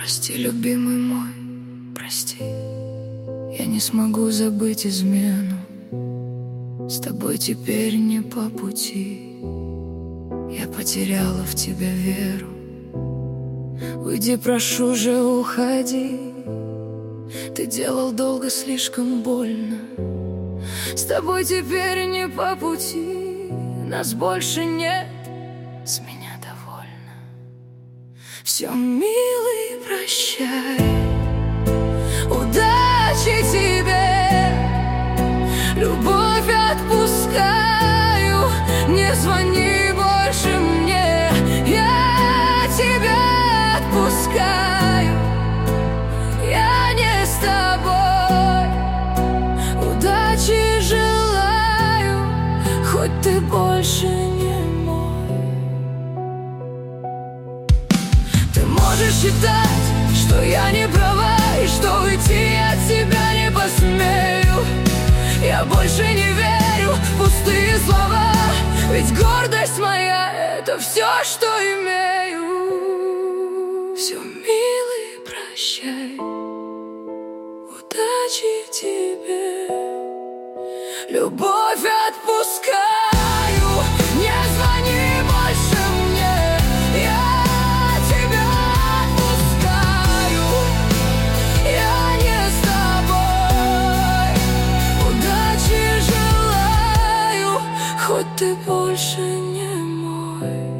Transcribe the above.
Прости, любимый мой, прости. Я не смогу забыть измену. С тобой теперь не по пути. Я потеряла в тебя веру. Уйди, прошу же, уходи. Ты делал долго, слишком больно. С тобой теперь не по пути. Нас больше нет, с меня довольно. Все, милый, прощай. Удачи тебе, любовь отпускаю. Не звони больше мне, я тебя отпускаю. Я не с тобой, удачи желаю, хоть ты больше не мой. Ты можешь считать, что я не права, и что уйти от тебя не посмею. Я больше не верю в пустые слова, ведь гордость моя — это все, что имею. Все, милый, прощай. Удачи тебе, любовь отпускаю. Не звони больше мне, я тебя отпускаю. Я не с тобой, удачи желаю, хоть ты больше не мой.